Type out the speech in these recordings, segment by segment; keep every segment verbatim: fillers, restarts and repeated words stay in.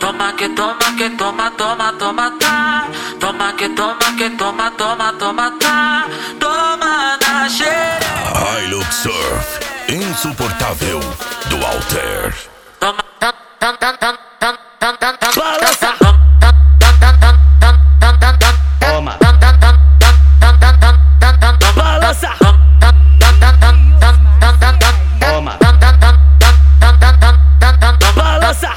Toma que toma que toma, toma, toma, tá. Toma que toma que toma, toma, toma, tá. Toma na xereca. Hilux Surf, insuportável do Walter. Toma, tam, tam, tam, tam, tam, tam, tam, tam. Balança. Toma. Balança. Toma. Balança.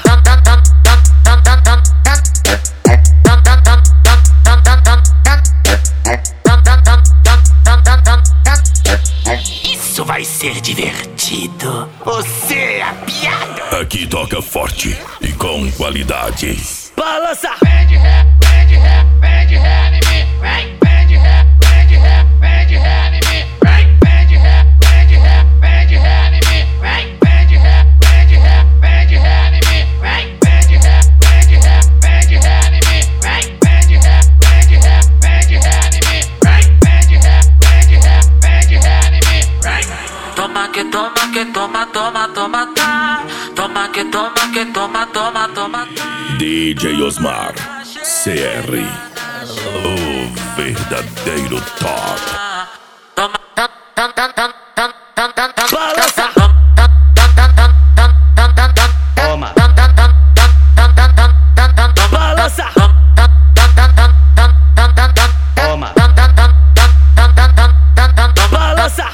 Isso vai ser divertido. Você é a piada. Aqui toca forte e com qualidade. Balança. Vem de ré, vem de ré, vem de ré em mim. Vem, vem de ré, vem de ré, vem de ré em mim. Vem, vem de ré, vem de ré, vem de ré em mim. Vem, vem de ré, vem de ré, vem de ré em mim. Vem, vem de ré, vem de ré, vem de ré em mim. Vem, vem de ré, vem de ré, vem de ré em mim. Vem, vem de ré, vem de ré, vem de ré em mim. Vem. Toma que toma que toma, toma, toma, tá. Toma que toma que toma, toma, toma, tá. D J Osmar, C R, o verdadeiro top. Toma, tam, tam, tam, tam, tam, tam, tam, tam. Balança. Toma. Balança. Toma. Balança.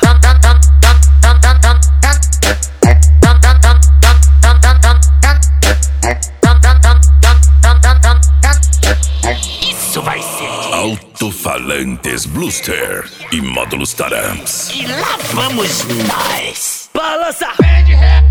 Isso vai ser divertido. Alto-falantes Bluster e módulos Taramps. E lá vamos nós. Balança. Vem de ré,